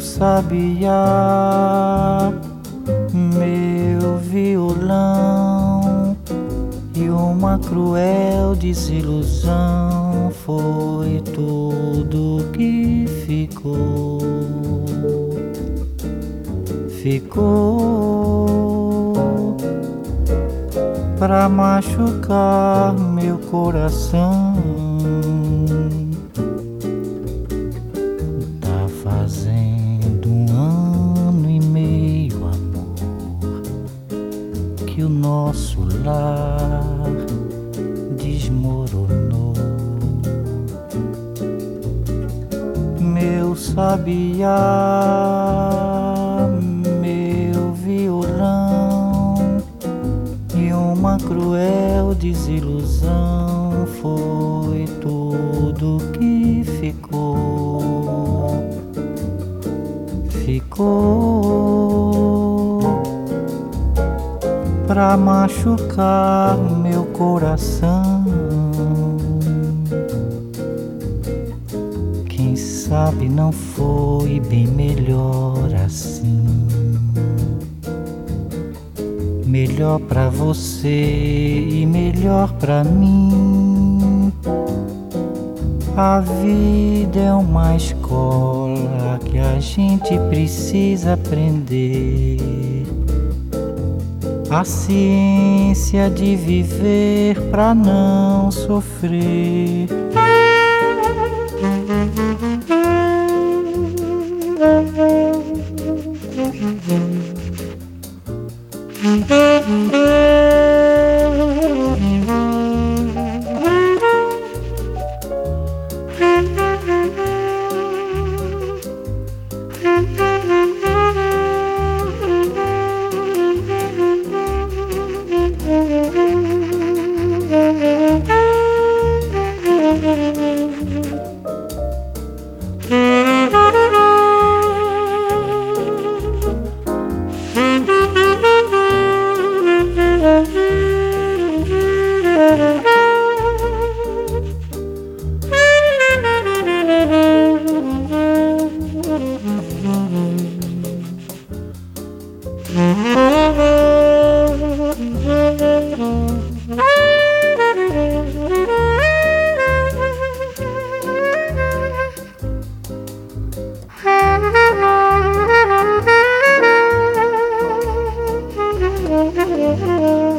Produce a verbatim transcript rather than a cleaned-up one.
sabiá, meu violão, e uma cruel desilusão foi tudo que ficou. Ficou pra machucar meu coração. Tá fazendo um ano e meio, amor, que o nosso lar desmoronou. Meu sabiá, meu violão, e uma cruel desilusão foi tudo que ficou. Ficou pra machucar meu coração. Quem sabe não foi bem melhor assim, melhor pra você e melhor pra mim. A vida é uma escola que a gente precisa aprender, a ciência de viver pra não sofrer. Thank you.